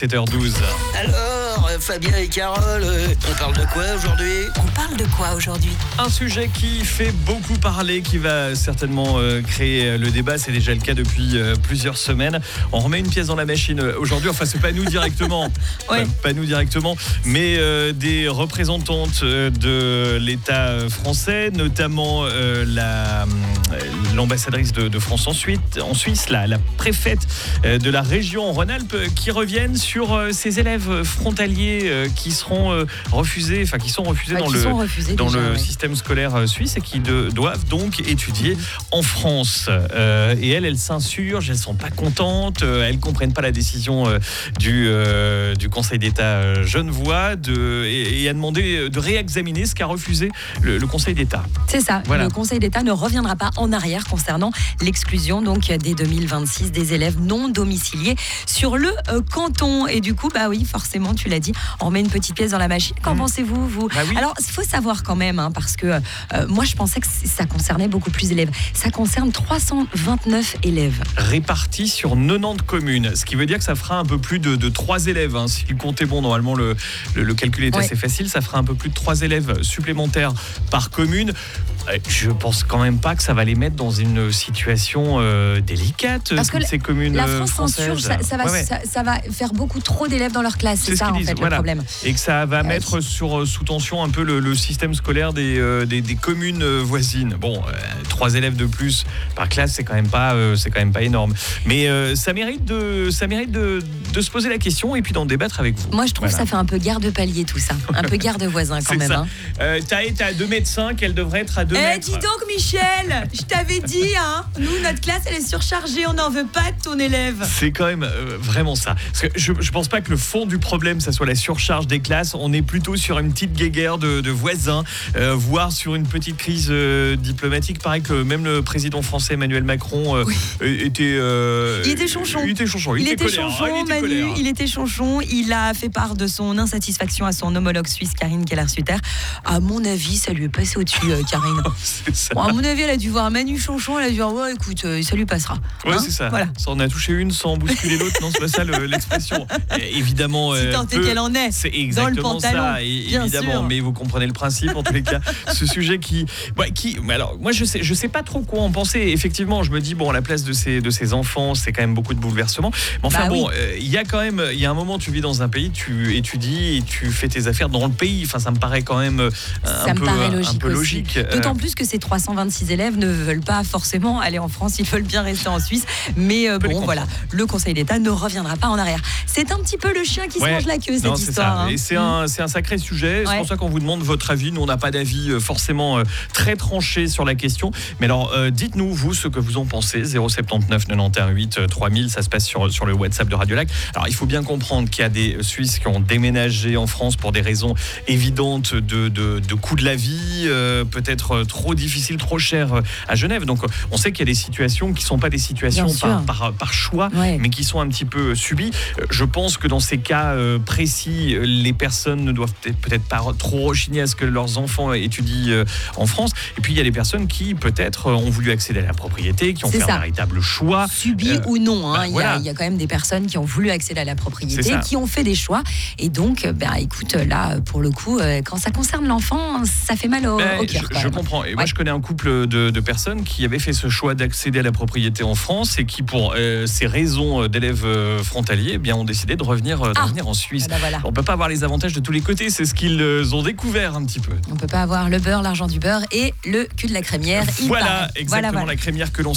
7h12. Alors, Fabien et Carole, on parle de quoi aujourd'hui ? On parle de quoi aujourd'hui ? Un sujet qui fait beaucoup parler, qui va certainement créer le débat. C'est déjà le cas depuis plusieurs semaines. On remet une pièce dans la machine aujourd'hui. Enfin, c'est pas nous directement. Ouais. Pas nous directement, mais des représentantes de l'État français, notamment l'ambassadrice de France en Suisse, la préfète de la région Rhône-Alpes, qui reviennent sur ces élèves frontaliers qui sont refusés dans le système scolaire suisse et qui doivent donc étudier en France. Et elles s'insurgent, elles sont pas contentes, elles comprennent pas la décision du Conseil d'État genevois et a demandé de réexaminer ce qu'a refusé le Conseil d'État. C'est ça, voilà. Le Conseil d'État ne reviendra pas en arrière concernant l'exclusion donc dès 2026 des élèves non domiciliés sur le canton. Et du coup, bah oui, forcément, tu l'as dit, on remet une petite pièce dans la machine. Qu'en pensez-vous, vous ? Bah oui. Alors, il faut savoir quand même, parce que moi, je pensais que ça concernait beaucoup plus d'élèves. Ça concerne 329 élèves. Répartis sur 90 communes, ce qui veut dire que ça fera un peu plus de 3 élèves. Si le compte est bon, normalement, le calcul est assez facile. Ça fera un peu plus de 3 élèves supplémentaires par commune. Je pense quand même pas que ça va les mettre dans une situation délicate. Parce que ces communes la France françaises. ça va faire beaucoup trop d'élèves dans leur classe. C'est ça, en fait, le problème. Et que ça va mettre sous tension un peu le système scolaire des communes voisines. Bon, 3 élèves de plus par classe, c'est quand même pas énorme. Mais ça mérite de se poser la question et puis d'en débattre avec vous. Moi, je trouve que ça fait un peu garde-palier, tout ça. Un peu garde-voisin, quand même. Ça. T'as 2 médecins, qu'elle devrait être à 2 mètres. Dis donc, Michel, je t'avais dit, nous, notre classe, elle est surchargée, on n'en veut pas de ton élève. C'est quand même vraiment ça. Parce que je pense pas que le fond du problème, ça soit la surcharge des classes. On est plutôt sur une petite guéguerre de voisins, voire sur une petite crise diplomatique. Pareil que même le président français Emmanuel Macron était... il était chonchon. Il était chonchon. Il a fait part de son insatisfaction à son homologue suisse, Karine Keller-Sutter. À mon avis, ça lui est passé au-dessus, Karine. C'est ça. Bon, à mon avis, elle a dû voir Manu Chonchon, elle a dû dire, ouais, écoute, ça lui passera. Ouais, c'est ça. Voilà. Ça en a touché une sans bousculer l'autre. Non, c'est pas ça l'expression. Évidemment. Si tant est qu'elle en est. C'est exactement dans le pantalon, ça. Évidemment, sûr. Mais vous comprenez le principe, en tous les cas. Ce sujet mais alors, moi, je sais pas trop quoi en penser. Effectivement, je me dis, bon, à la place de ces enfants, c'est quand même beaucoup de bouleversements. Mais enfin, il y a un moment, tu vis dans un pays, tu étudies et tu fais tes affaires dans le pays. Enfin, ça me paraît quand même un peu logique. D'autant plus que ces 326 élèves ne veulent pas forcément aller en France, ils veulent bien rester en Suisse. Mais voilà, le Conseil d'État ne reviendra pas en arrière. C'est un petit peu le chien qui se mange la queue, cette histoire. Et c'est un sacré sujet. C'est pour ça qu'on vous demande votre avis. Nous, on n'a pas d'avis forcément très tranché sur la question. Mais alors, dites-nous, vous, ce que vous en pensez. 079 91 8 3000, ça se passe sur le WhatsApp de Radio Lac. Alors, il faut bien comprendre qu'il y a des Suisses qui ont déménagé en France pour des raisons évidentes de coût de la vie, peut-être trop difficile, trop cher à Genève. Donc, on sait qu'il y a des situations qui ne sont pas des situations par choix, mais qui sont un petit peu subies. Je pense que dans ces cas précis, les personnes ne doivent peut-être pas trop rechigner à ce que leurs enfants étudient en France. Et puis, il y a des personnes qui, peut-être, ont voulu accéder à la propriété, qui ont fait un véritable choix. Subi ou non. Il y a quand même des personnes qui ont voulu accéder à la propriété, qui ont fait des choix. Et donc, écoute, là, pour le coup, quand ça concerne l'enfant, ça fait mal au cœur. Je comprends. Et moi, je connais un couple de personnes qui avaient fait ce choix d'accéder à la propriété en France et qui, pour ces raisons d'élèves frontaliers, ont décidé de revenir en Suisse. On ne peut pas avoir les avantages de tous les côtés. C'est ce qu'ils ont découvert un petit peu. On ne peut pas avoir le beurre, l'argent du beurre et le cul de la crémière. Voilà, exactement, la crémière que l'on